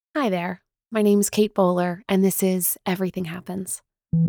Hi there. My name's Kate Bowler, and this is Everything Happens.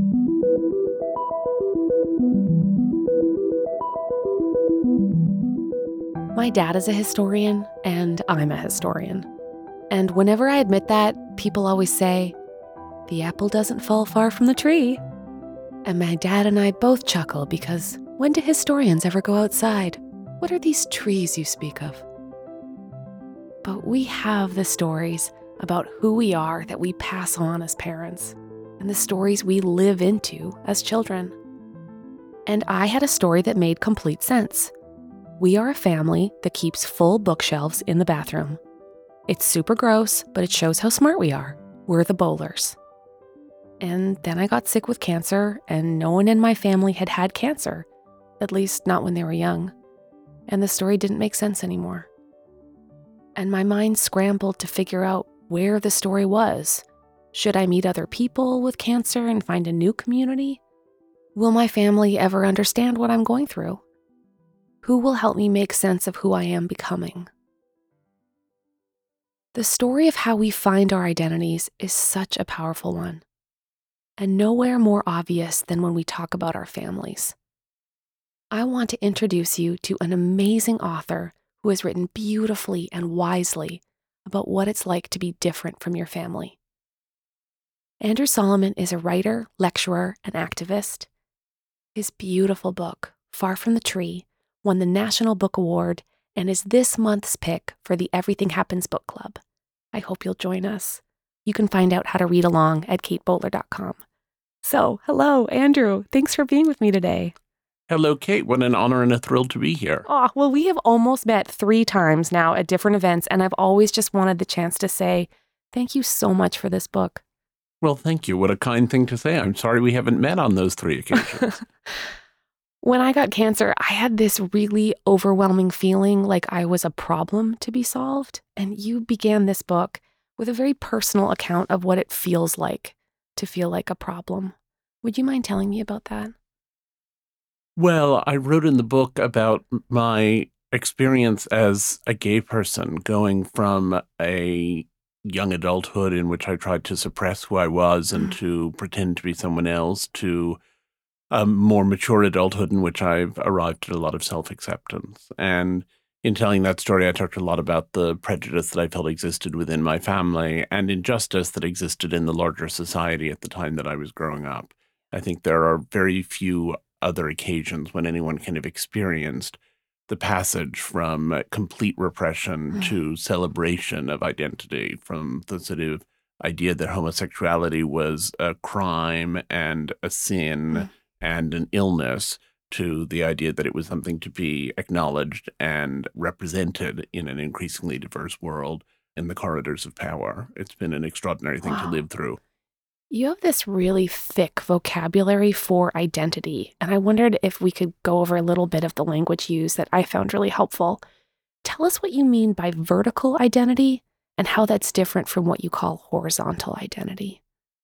My dad is a historian, and I'm a historian. And whenever I admit that, people always say, the apple doesn't fall far from the tree. And my dad and I both chuckle because when do historians ever go outside? What are these trees you speak of? But we have the stories about who we are that we pass on as parents, and the stories we live into as children. And I had a story that made complete sense. We are a family that keeps full bookshelves in the bathroom. It's super gross, but it shows how smart we are. We're the Bowlers. And then I got sick with cancer, and no one in my family had had cancer, at least not when they were young. And the story didn't make sense anymore. And my mind scrambled to figure out where the story was. Should I meet other people with cancer and find a new community? Will my family ever understand what I'm going through? Who will help me make sense of who I am becoming? The story of how we find our identities is such a powerful one, and nowhere more obvious than when we talk about our families. I want to introduce you to an amazing author who has written beautifully and wisely about what it's like to be different from your family. Andrew Solomon is a writer, lecturer, and activist. His beautiful book, Far from the Tree, won the National Book Award and is this month's pick for the Everything Happens Book Club. I hope you'll join us. You can find out how to read along at katebowler.com. So, hello, Andrew. Thanks for being with me today. Hello, Kate. What an honor and a thrill to be here. Oh, well, we have almost met 3 times now at different events, and I've always just wanted the chance to say thank you so much for this book. Well, thank you. What a kind thing to say. I'm sorry we haven't met on those 3 occasions. When I got cancer, I had this really overwhelming feeling like I was a problem to be solved. And you began this book with a very personal account of what it feels like to feel like a problem. Would you mind telling me about that? Well, I wrote in the book about my experience as a gay person, going from a young adulthood in which I tried to suppress who I was and to pretend to be someone else, to a more mature adulthood in which I've arrived at a lot of self-acceptance. And in telling that story, I talked a lot about the prejudice that I felt existed within my family and injustice that existed in the larger society at the time that I was growing up. I think there are very few other occasions when anyone kind of experienced the passage from complete repression to celebration of identity, from the sort of idea that homosexuality was a crime and a sin and an illness to the idea that it was something to be acknowledged and represented in an increasingly diverse world in the corridors of power. It's been an extraordinary thing to Wow. live through. You have this really thick vocabulary for identity, and I wondered if we could go over a little bit of the language used that I found really helpful. Tell us what you mean by vertical identity and how that's different from what you call horizontal identity.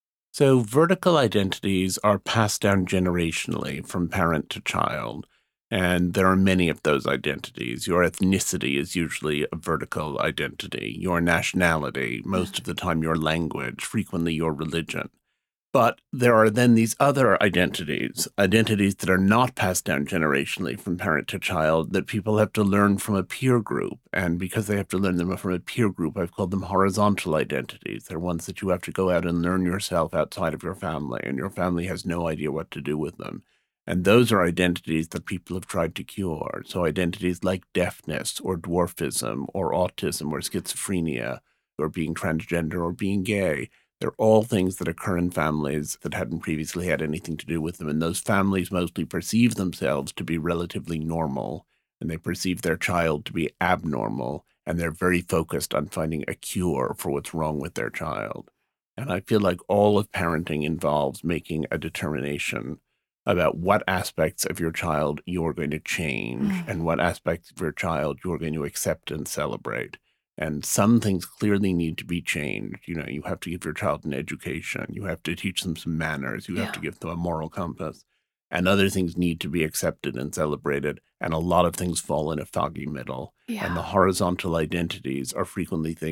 So vertical identities are passed down generationally from parent to child. And there are many of those identities. Your ethnicity is usually a vertical identity. Your nationality, most of the time your language, frequently your religion. But there are then these other identities, identities that are not passed down generationally from parent to child, that people have to learn from a peer group. And because they have to learn them from a peer group, I've called them horizontal identities. They're ones that you have to go out and learn yourself outside of your family, and your family has no idea what to do with them. And those are identities that people have tried to cure. So identities like deafness or dwarfism or autism or schizophrenia or being transgender or being gay. They're all things that occur in families that hadn't previously had anything to do with them. And those families mostly perceive themselves to be relatively normal, and they perceive their child to be abnormal, and they're very focused on finding a cure for what's wrong with their child. And I feel like all of parenting involves making a determination about what aspects of your child you're going to change and what aspects of your child you're going to accept and celebrate. And some things clearly need to be changed. You know, you have to give your child an education. You have to teach them some manners. You have to give them a moral compass. And other things need to be accepted and celebrated. And a lot of things fall in a foggy middle. And the horizontal identities are frequently things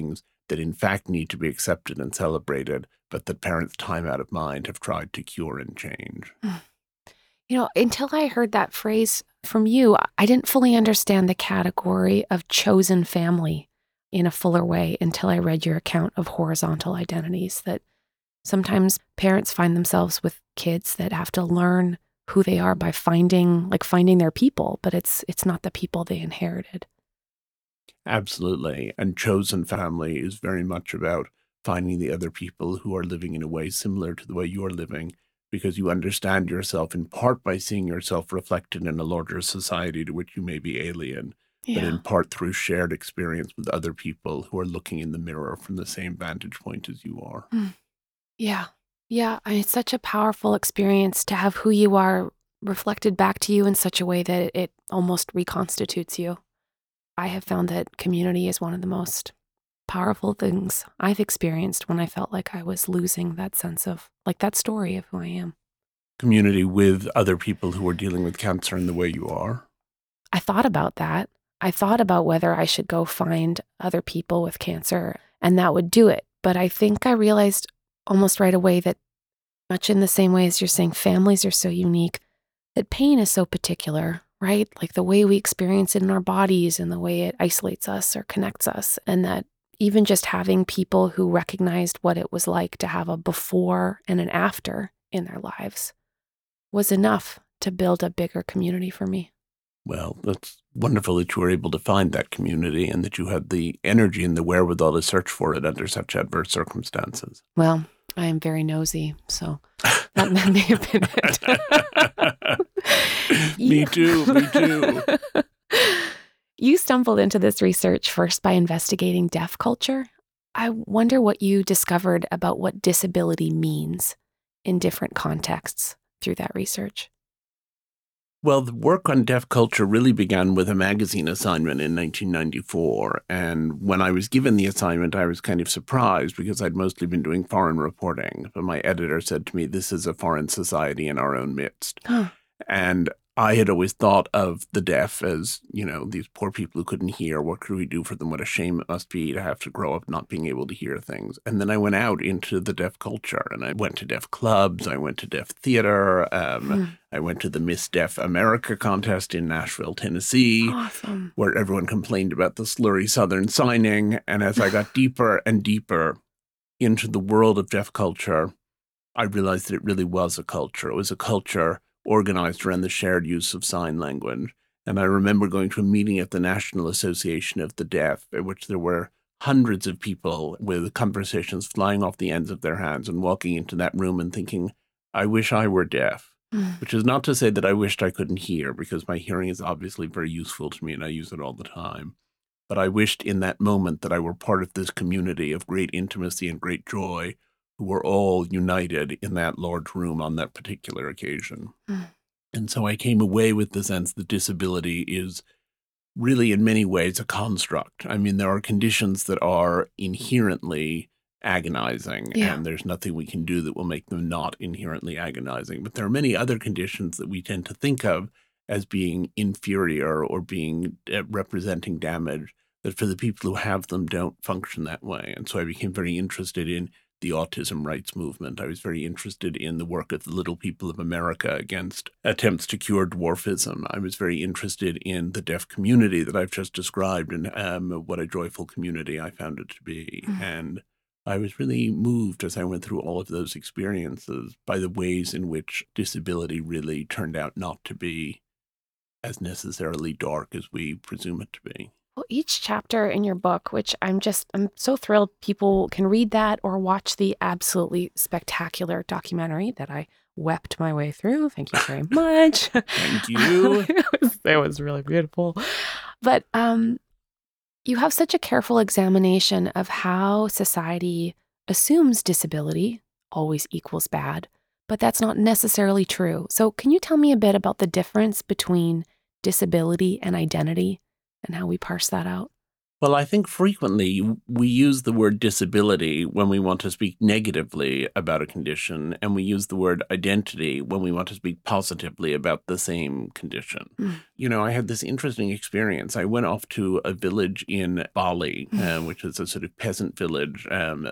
that in fact need to be accepted and celebrated, but that parents time out of mind have tried to cure and change. Until I heard that phrase from you, I didn't fully understand the category of chosen family in a fuller way until I read your account of horizontal identities, that sometimes parents find themselves with kids that have to learn who they are by finding their people, but it's not the people they inherited. Absolutely. And chosen family is very much about finding the other people who are living in a way similar to the way you're living, because you understand yourself in part by seeing yourself reflected in a larger society to which you may be alien, but in Yeah. part through shared experience with other people who are looking in the mirror from the same vantage point as you are. Mm. Yeah. Yeah. It's such a powerful experience to have who you are reflected back to you in such a way that it almost reconstitutes you. I have found that community is one of the most powerful things I've experienced when I felt like I was losing that sense of, that story of who I am. Community with other people who are dealing with cancer in the way you are. I thought about that. I thought about whether I should go find other people with cancer, and that would do it. But I think I realized almost right away that, much in the same way as you're saying, families are so unique, that pain is so particular, right? Like the way we experience it in our bodies and the way it isolates us or connects us. And that even just having people who recognized what it was like to have a before and an after in their lives was enough to build a bigger community for me. Well, that's wonderful that you were able to find that community and that you had the energy and the wherewithal to search for it under such adverse circumstances. Well, I am very nosy, so that may have been it. Me too. You stumbled into this research first by investigating deaf culture. I wonder what you discovered about what disability means in different contexts through that research. Well, the work on deaf culture really began with a magazine assignment in 1994. And when I was given the assignment, I was kind of surprised because I'd mostly been doing foreign reporting. But my editor said to me, this is a foreign society in our own midst. Huh. And I had always thought of the deaf as, these poor people who couldn't hear. What could we do for them? What a shame it must be to have to grow up not being able to hear things. And then I went out into the deaf culture and I went to deaf clubs. I went to deaf theater. I went to the Miss Deaf America contest in Nashville, Tennessee, Awesome. where everyone complained about the slurry Southern signing. And as I got deeper and deeper into the world of deaf culture, I realized that it really was a culture. It was a culture organized around the shared use of sign language. And I remember going to a meeting at the National Association of the Deaf, at which there were hundreds of people with conversations flying off the ends of their hands and walking into that room and thinking, I wish I were deaf. Which is not to say that I wished I couldn't hear, because my hearing is obviously very useful to me and I use it all the time. But I wished in that moment that I were part of this community of great intimacy and great joy, who were all united in that large room on that particular occasion. And so I came away with the sense that disability is really in many ways a construct. I mean, there are conditions that are inherently agonizing, and there's nothing we can do that will make them not inherently agonizing. But there are many other conditions that we tend to think of as being inferior or being representing damage, that for the people who have them don't function that way. And so I became very interested in the autism rights movement. I was very interested in the work of the Little People of America against attempts to cure dwarfism. I was very interested in the deaf community that I've just described and what a joyful community I found it to be. And I was really moved as I went through all of those experiences by the ways in which disability really turned out not to be as necessarily dark as we presume it to be. Well, each chapter in your book, which I'm so thrilled people can read that or watch the absolutely spectacular documentary that I wept my way through. Thank you very much. Thank you. It was really beautiful. But you have such a careful examination of how society assumes disability always equals bad, but that's not necessarily true. So can you tell me a bit about the difference between disability and identity and how we parse that out? Well, I think frequently we use the word disability when we want to speak negatively about a condition, and we use the word identity when we want to speak positively about the same condition. Mm. I had this interesting experience. I went off to a village in Bali, which is a sort of peasant village,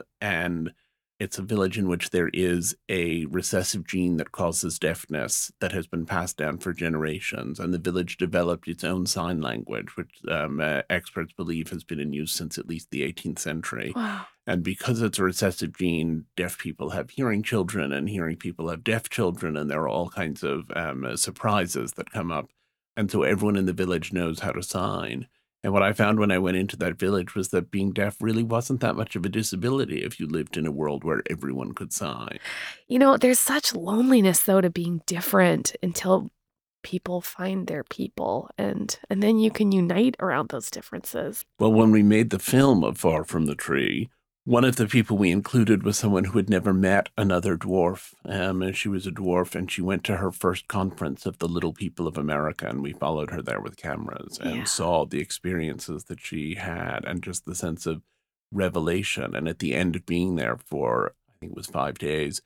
and it's a village in which there is a recessive gene that causes deafness that has been passed down for generations. And the village developed its own sign language, which experts believe has been in use since at least the 18th century. Wow. And because it's a recessive gene, deaf people have hearing children and hearing people have deaf children. And there are all kinds of surprises that come up. And so everyone in the village knows how to sign. And what I found when I went into that village was that being deaf really wasn't that much of a disability if you lived in a world where everyone could sign. There's such loneliness, though, to being different until people find their people, and then you can unite around those differences. Well, when we made the film of Far From the Tree, one of the people we included was someone who had never met another dwarf. And she was a dwarf, and she went to her first conference of the Little People of America, and we followed her there with cameras and Yeah. saw the experiences that she had and just the sense of revelation. And at the end of being there for, I think it was 5 days,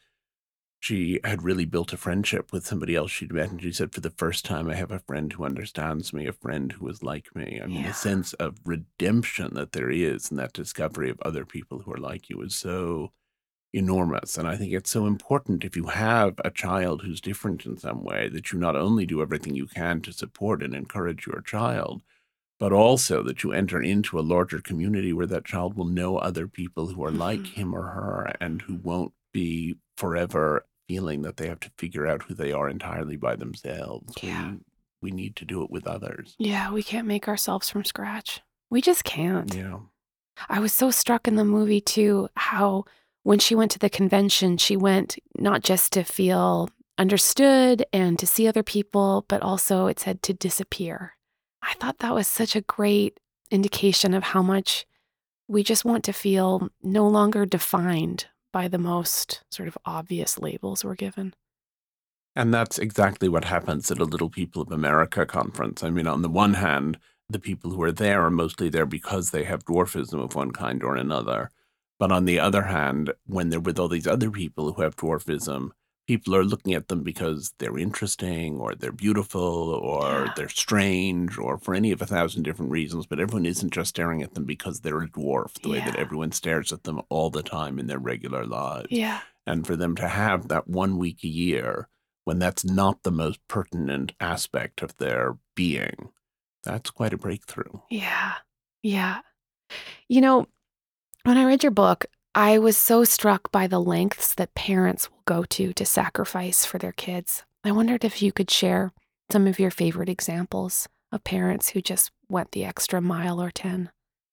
she had really built a friendship with somebody else she'd met. And she said, for the first time, I have a friend who understands me, a friend who is like me. I mean, Yeah. the sense of redemption that there is in that discovery of other people who are like you is so enormous. And I think it's so important if you have a child who's different in some way that you not only do everything you can to support and encourage your child, but also that you enter into a larger community where that child will know other people who are like Mhm. him or her and who won't be forever feeling that they have to figure out who they are entirely by themselves. Yeah. We need to do it with others. Yeah, we can't make ourselves from scratch. We just can't. Yeah. I was so struck in the movie, too, how when she went to the convention, she went not just to feel understood and to see other people, but also it said to disappear. I thought that was such a great indication of how much we just want to feel no longer defined by the most sort of obvious labels we're given. And that's exactly what happens at a Little People of America conference. I mean, on the one hand, the people who are there are mostly there because they have dwarfism of one kind or another. But on the other hand, when they're with all these other people who have dwarfism, people are looking at them because they're interesting or they're beautiful or Yeah. they're strange or for any of 1,000 different reasons. But everyone isn't just staring at them because they're a dwarf, the way that Yeah. everyone stares at them all the time in their regular lives. Yeah. And for them to have that 1 week a year when that's not the most pertinent aspect of their being, that's quite a breakthrough. Yeah. Yeah. You know, when I read your book, I was so struck by the lengths that parents will go to sacrifice for their kids. I wondered if you could share some of your favorite examples of parents who just went the extra mile or 10.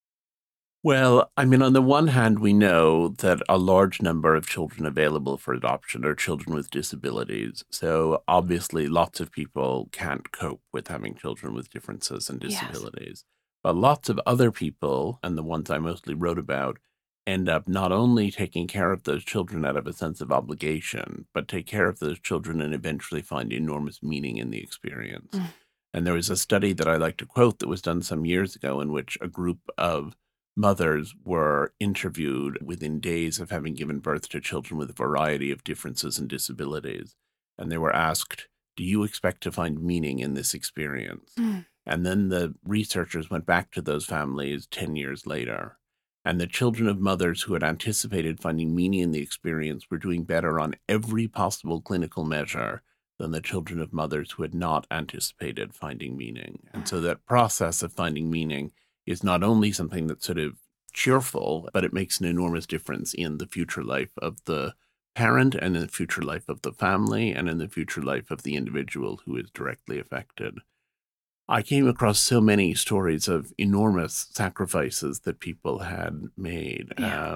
Well, I mean, on the one hand, we know that a large number of children available for adoption are children with disabilities. So obviously, lots of people can't cope with having children with differences and Yes. disabilities. But lots of other people, and the ones I mostly wrote about, end up not only taking care of those children out of a sense of obligation, but take care of those children and eventually find enormous meaning in the experience. Mm. And there was a study that I like to quote that was done some years ago in which a group of mothers were interviewed within days of having given birth to children with a variety of differences and disabilities. And they were asked, do you expect to find meaning in this experience? Mm. And then the researchers went back to those families 10 years later. And the children of mothers who had anticipated finding meaning in the experience were doing better on every possible clinical measure than the children of mothers who had not anticipated finding meaning. And so that process of finding meaning is not only something that's sort of cheerful, but it makes an enormous difference in the future life of the parent and in the future life of the family and in the future life of the individual who is directly affected. I came across so many stories of enormous sacrifices that people had made. Yeah.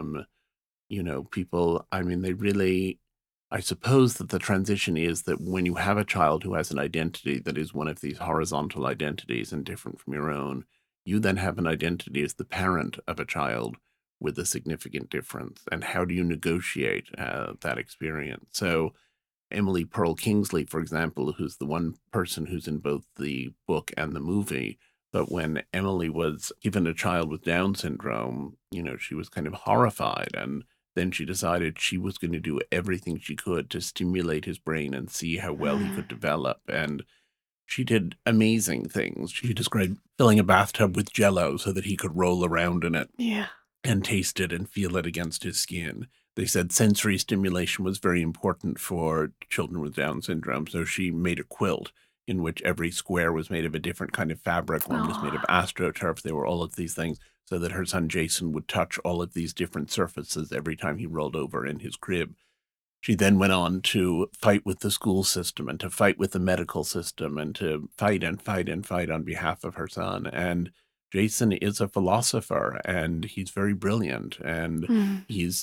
People, I mean, they really, I suppose that the transition is that when you have a child who has an identity that is one of these horizontal identities and different from your own, you then have an identity as the parent of a child with a significant difference. And how do you negotiate that experience? So, Emily Pearl Kingsley, for example, who's the one person who's in both the book and the movie, But when Emily was given a child with Down syndrome, she was kind of horrified. And then she decided she was going to do everything she could to stimulate his brain and see how well he could develop. And she did amazing things. She described filling a bathtub with Jell-O so that he could roll around in it. Yeah. And taste it and feel it against his skin. They said sensory stimulation was very important for children with Down syndrome. So she made a quilt in which every square was made of a different kind of fabric. One was made of astroturf. There were all of these things so that her son Jason would touch all of these different surfaces every time he rolled over in his crib. She then went on to fight with the school system and to fight with the medical system and to fight and fight and fight on behalf of her son. And Jason is a philosopher and he's very brilliant and he's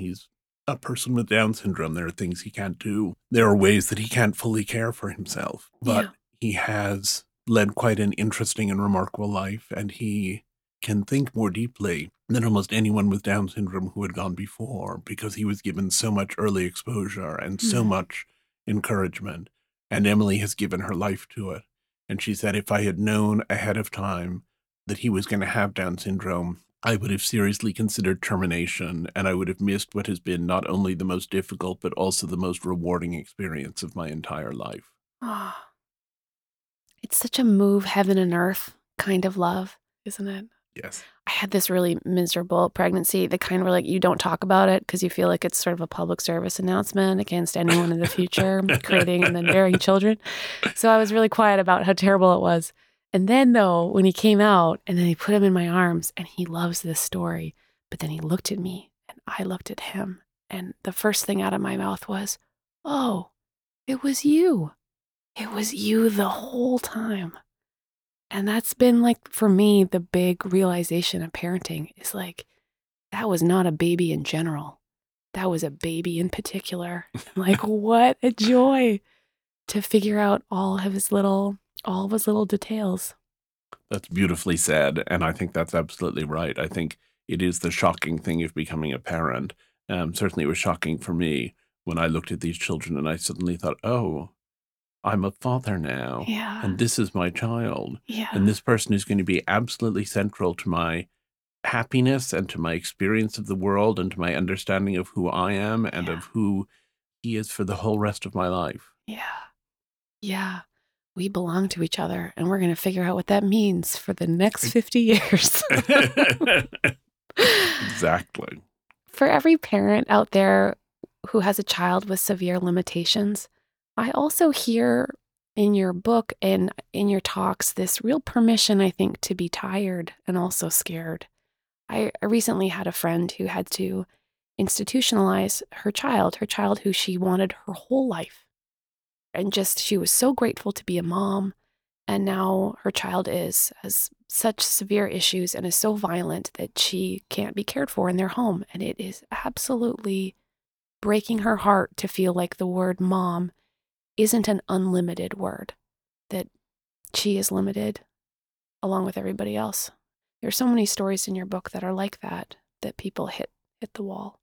a person with Down syndrome. There are things he can't do. There are ways that he can't fully care for himself, but he has led quite an interesting and remarkable life, and he can think more deeply than almost anyone with Down syndrome who had gone before, because he was given so much early exposure and so much encouragement. And Emily has given her life to it. And she said, if I had known ahead of time that he was going to have Down syndrome, I would have seriously considered termination, and I would have missed what has been not only the most difficult, but also the most rewarding experience of my entire life. Oh, it's such a move heaven and earth kind of love, isn't it? Yes. I had this really miserable pregnancy, the kind where you don't talk about it because you feel like it's sort of a public service announcement against anyone in the future creating and then bearing children. So I was really quiet about how terrible it was. And then though, when he came out and then he put him in my arms and he loves this story, but then he looked at me and I looked at him. And the first thing out of my mouth was, oh, it was you. It was you the whole time. And that's been for me, the big realization of parenting is that was not a baby in general. That was a baby in particular. What a joy to figure out all of his little details. That's beautifully said. And I think that's absolutely right. I think it is the shocking thing of becoming a parent. Certainly it was shocking for me when I looked at these children and I suddenly thought, oh, I'm a father now. Yeah. And this is my child. Yeah. And this person is going to be absolutely central to my happiness and to my experience of the world and to my understanding of who I am and of who he is for the whole rest of my life. Yeah. Yeah. We belong to each other and we're going to figure out what that means for the next 50 years. Exactly. For every parent out there who has a child with severe limitations, I also hear in your book and in your talks this real permission, I think, to be tired and also scared. I recently had a friend who had to institutionalize her child who she wanted her whole life. And she was so grateful to be a mom. And now her child has such severe issues and is so violent that she can't be cared for in their home. And it is absolutely breaking her heart to feel like the word mom isn't an unlimited word, that she is limited along with everybody else. There's so many stories in your book that are like that people hit the wall.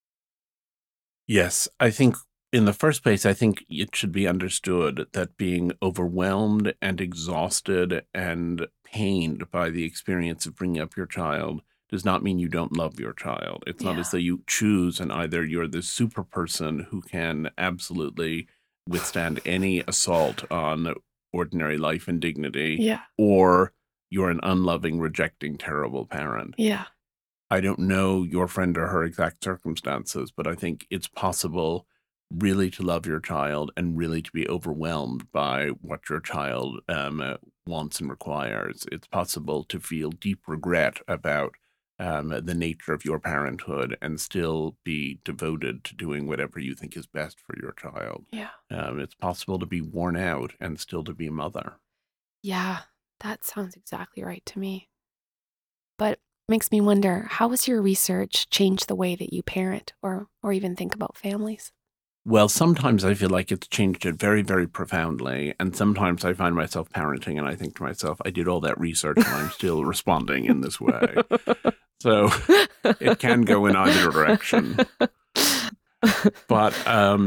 Yes, I think in the first place, I think it should be understood that being overwhelmed and exhausted and pained by the experience of bringing up your child does not mean you don't love your child. It's not as though you choose and either you're this super person who can absolutely withstand any assault on ordinary life and dignity, or you're an unloving, rejecting, terrible parent. Yeah. I don't know your friend or her exact circumstances, but I think it's possible really to love your child and really to be overwhelmed by what your child wants and requires. It's possible to feel deep regret about the nature of your parenthood and still be devoted to doing whatever you think is best for your child. Yeah. It's possible to be worn out and still to be a mother. Yeah, that sounds exactly right to me. But it makes me wonder, how has your research changed the way that you parent or even think about families? Well, sometimes I feel like it's changed it very, very profoundly. And sometimes I find myself parenting and I think to myself, I did all that research and I'm still responding in this way. So it can go in either direction. But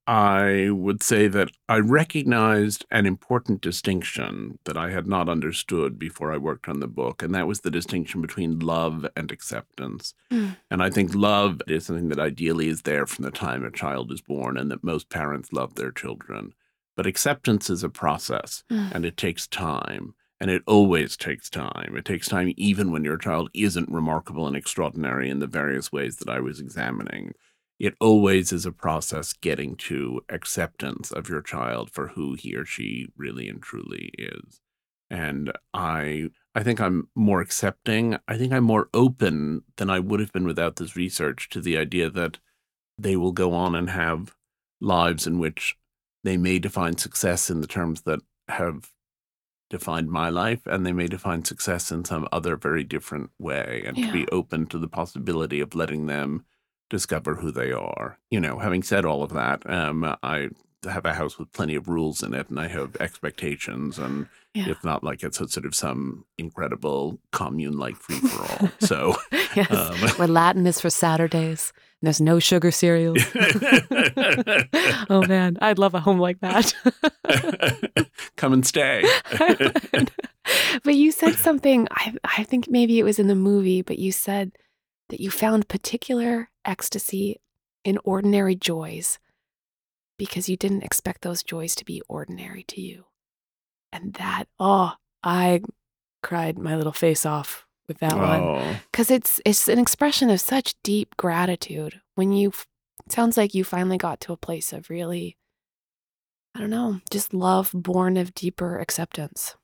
I would say that I recognized an important distinction that I had not understood before I worked on the book, and that was the distinction between love and acceptance. Mm. And I think love is something that ideally is there from the time a child is born, and that most parents love their children. But acceptance is a process, Mm. and it takes time. And it always takes time. It takes time even when your child isn't remarkable and extraordinary in the various ways that I was examining. It always is a process getting to acceptance of your child for who he or she really and truly is. And I think I'm more accepting. I think I'm more open than I would have been without this research to the idea that they will go on and have lives in which they may define success in the terms that have defined my life, and they may define success in some other very different way, and to Yeah. be open to the possibility of letting them discover who they are. Having said all of that, I have a house with plenty of rules in it, and I have expectations, and Yeah. it's not like it's a sort of some incredible commune-like free-for-all. So, Yes. Where Latin is for Saturdays. And there's no sugar cereals. Oh man, I'd love a home like that. come and stay. But you said something, I think maybe it was in the movie, but you said that you found particular ecstasy in ordinary joys because you didn't expect those joys to be ordinary to you. And that, I cried my little face off with that one. Oh, Because it's an expression of such deep gratitude when it sounds like you finally got to a place of really, I don't know, just love born of deeper acceptance.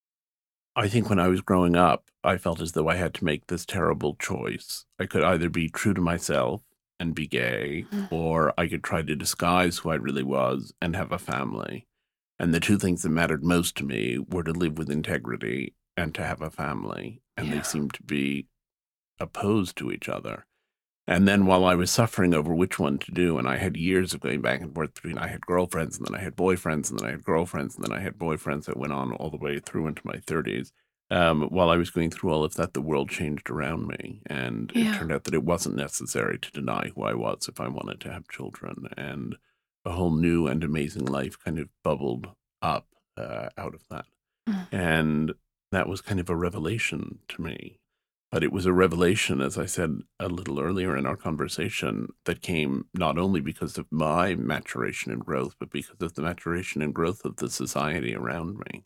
I think when I was growing up, I felt as though I had to make this terrible choice. I could either be true to myself and be gay, Mm. or I could try to disguise who I really was and have a family. And the two things that mattered most to me were to live with integrity and to have a family. And Yeah. they seemed to be opposed to each other. And then while I was suffering over which one to do, and I had years of going back and forth between I had girlfriends, and then I had boyfriends, and then I had girlfriends, and then I had boyfriends that went on all the way through into my 30s. While I was going through all of that, the world changed around me. And it Yeah. turned out that it wasn't necessary to deny who I was if I wanted to have children. And a whole new and amazing life kind of bubbled up out of that. Mm. And that was kind of a revelation to me. But it was a revelation, as I said a little earlier in our conversation, that came not only because of my maturation and growth, but because of the maturation and growth of the society around me.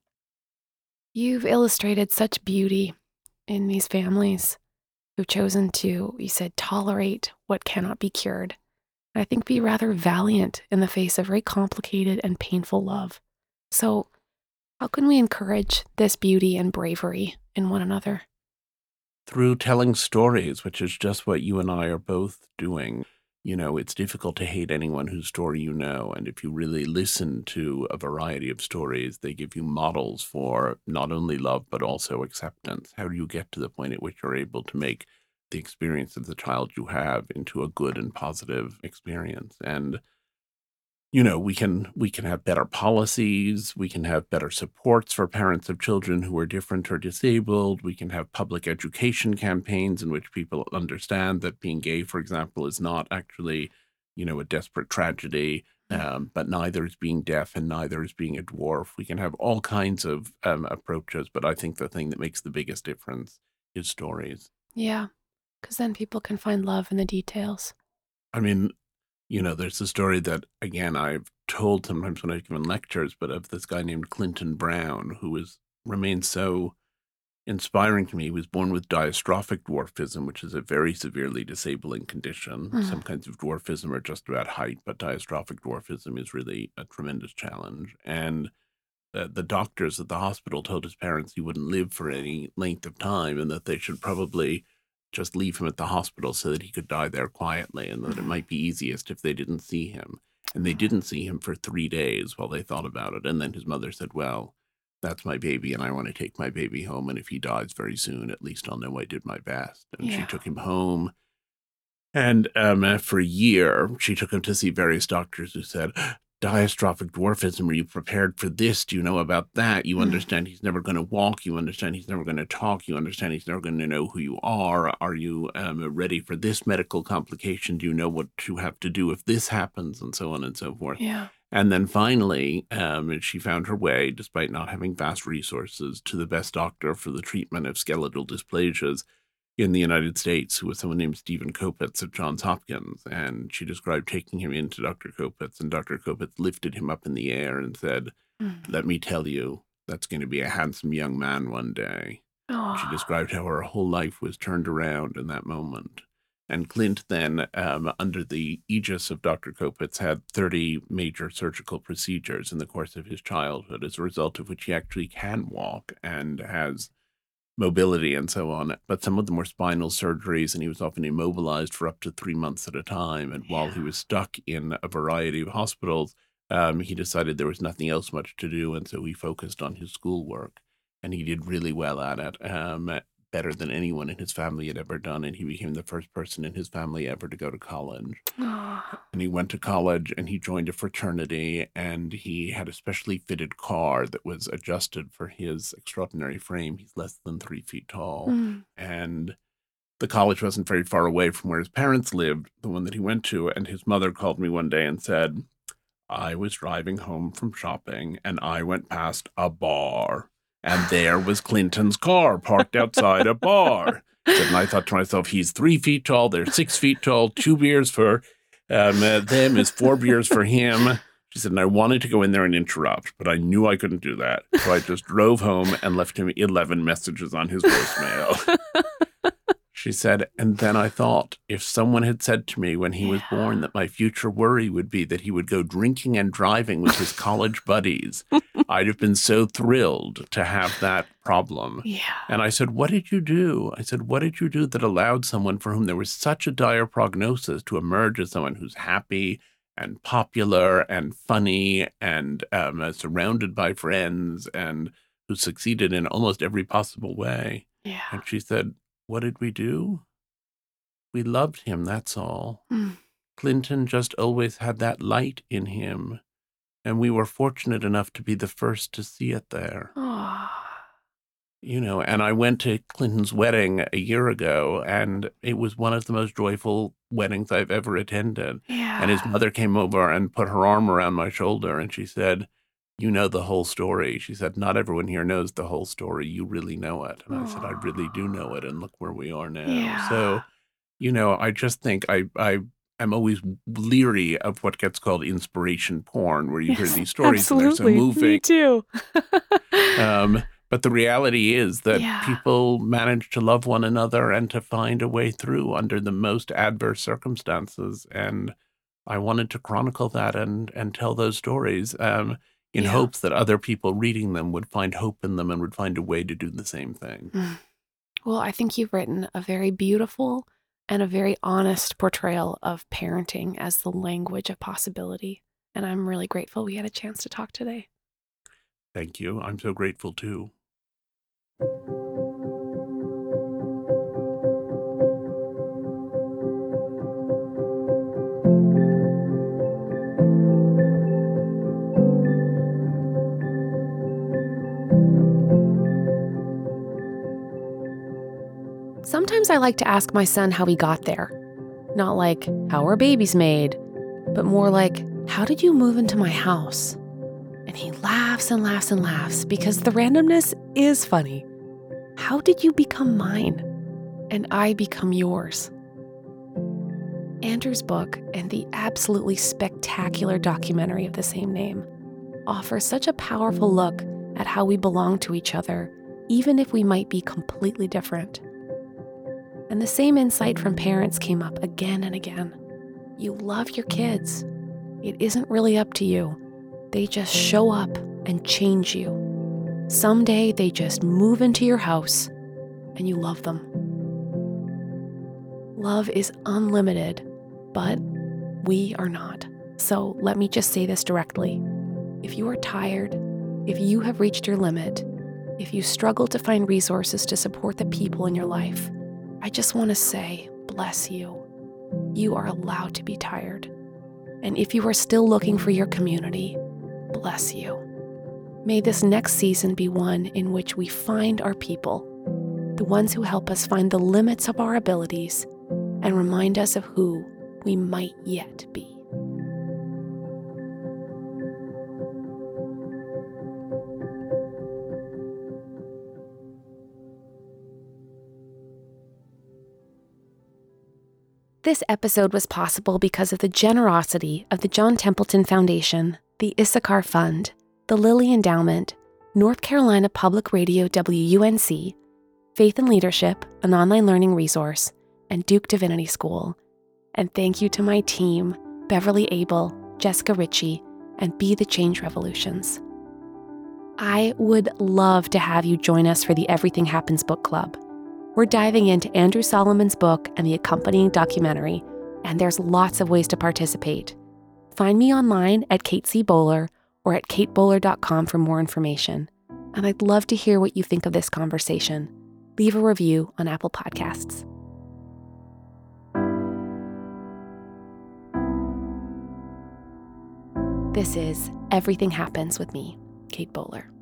You've illustrated such beauty in these families who've chosen to, you said, tolerate what cannot be cured. And I think be rather valiant in the face of very complicated and painful love. So, how can we encourage this beauty and bravery in one another? Through telling stories, which is just what you and I are both doing. It's difficult to hate anyone whose story you know. And if you really listen to a variety of stories, they give you models for not only love, but also acceptance. How do you get to the point at which you're able to make the experience of the child you have into a good and positive experience? And we can have better policies, we can have better supports for parents of children who are different or disabled, we can have public education campaigns in which people understand that being gay, for example, is not actually, a desperate tragedy, but neither is being deaf and neither is being a dwarf. We can have all kinds of approaches, but I think the thing that makes the biggest difference is stories. Yeah, because then people can find love in the details. I mean, there's a story that, again, I've told sometimes when I've given lectures, but of this guy named Clinton Brown, who remains so inspiring to me. He was born with diastrophic dwarfism, which is a very severely disabling condition. Mm. Some kinds of dwarfism are just about height, but diastrophic dwarfism is really a tremendous challenge. And the doctors at the hospital told his parents he wouldn't live for any length of time and that they should probably just leave him at the hospital so that he could die there quietly, and that it might be easiest if they didn't see him. And they didn't see him for 3 days while they thought about it. And then his mother said, well, that's my baby and I want to take my baby home. And if he dies very soon, at least I'll know I did my best. And she Yeah. took him home. And for a year, she took him to see various doctors who said, diastrophic dwarfism. Are you prepared for this? Do you know about that? You understand he's never going to walk. You understand he's never going to talk. You understand he's never going to know who you are. Are you ready for this medical complication? Do you know what you have to do if this happens? And so on and so forth. Yeah. And then finally, she found her way, despite not having vast resources, to the best doctor for the treatment of skeletal dysplasias in the United States, who was someone named Stephen Kopitz at Johns Hopkins. And she described taking him into Dr. Kopitz, and Dr. Kopitz lifted him up in the air and said, "Let me tell you, that's going to be a handsome young man one day." Oh. She described how her whole life was turned around in that moment. And Clint then, under the aegis of Dr. Kopitz, had 30 major surgical procedures in the course of his childhood, as a result of which he actually can walk and has mobility and so on. But some of them were spinal surgeries, and he was often immobilized for up to 3 months at a time. And while he was stuck in a variety of hospitals, he decided there was nothing else much to do, and so he focused on his schoolwork. And he did really well at it, better than anyone in his family had ever done, and he became the first person in his family ever to go to college. And he went to college, and he joined a fraternity, and he had a specially fitted car that was adjusted for his extraordinary frame. He's less than 3 feet tall. And the college wasn't very far away from where his parents lived, the one that he went to, and his mother called me one day and said, "I was driving home from shopping, and I went past a bar. And there was Clinton's car parked outside a bar." And I thought to myself, he's 3 feet tall, they're 6 feet tall, 2 beers for them is 4 beers for him. She said, and I wanted to go in there and interrupt, but I knew I couldn't do that. So I just drove home and left him 11 messages on his voicemail. She said, and then I thought, if someone had said to me when he was born that my future worry would be that he would go drinking and driving with his college buddies, I'd have been so thrilled to have that problem. Yeah. And I said, what did you do? I said, what did you do that allowed someone for whom there was such a dire prognosis to emerge as someone who's happy and popular and funny and surrounded by friends and who succeeded in almost every possible way? Yeah. And she said, what did we do? We loved him, that's all. Clinton just always had that light in him, and we were fortunate enough to be the first to see it there. You know, and I went to Clinton's wedding a year ago, and it was one of the most joyful weddings I've ever attended. Yeah. And his mother came over and put her arm around my shoulder, and she said, "You know the whole story." She said, "Not everyone here knows the whole story. You really know it." And I said, "I really do know it, and look where we are now." Yeah. So, you know, I just think I'm always leery of what gets called inspiration porn, where you hear these stories and they're so moving. Me too. But the reality is that Yeah. people manage to love one another and to find a way through under the most adverse circumstances. And I wanted to chronicle that and tell those stories in hopes that other people reading them would find hope in them and would find a way to do the same thing. Well, I think you've written a very beautiful and a very honest portrayal of parenting as the language of possibility. And I'm really grateful we had a chance to talk today. Thank you. I'm so grateful too. Sometimes I like to ask my son how he got there. Not like, how are babies made? But more like, how did you move into my house? And he laughs and laughs and laughs because the randomness is funny. How did you become mine? And I become yours? Andrew's book and the absolutely spectacular documentary of the same name offer such a powerful look at how we belong to each other, even if we might be completely different. And the same insight from parents came up again and again. You love your kids. It isn't really up to you. They just show up and change you. Someday they just move into your house and you love them. Love is unlimited, but we are not. So let me just say this directly. If you are tired, if you have reached your limit, if you struggle to find resources to support the people in your life, I just want to say, bless you. You are allowed to be tired. And if you are still looking for your community, bless you. May this next season be one in which we find our people, the ones who help us find the limits of our abilities and remind us of who we might yet be. This episode was possible because of the generosity of the John Templeton Foundation, the Issachar Fund, the Lilly Endowment, North Carolina Public Radio WUNC, Faith and Leadership, an online learning resource, and Duke Divinity School. And thank you to my team, Beverly Abel, Jessica Ritchie, and Be the Change Revolutions. I would love to have you join us for the Everything Happens Book Club. We're diving into Andrew Solomon's book and the accompanying documentary, and there's lots of ways to participate. Find me online at Kate C. Bowler or at katebowler.com for more information. And I'd love to hear what you think of this conversation. Leave a review on Apple Podcasts. This is Everything Happens with me, Kate Bowler.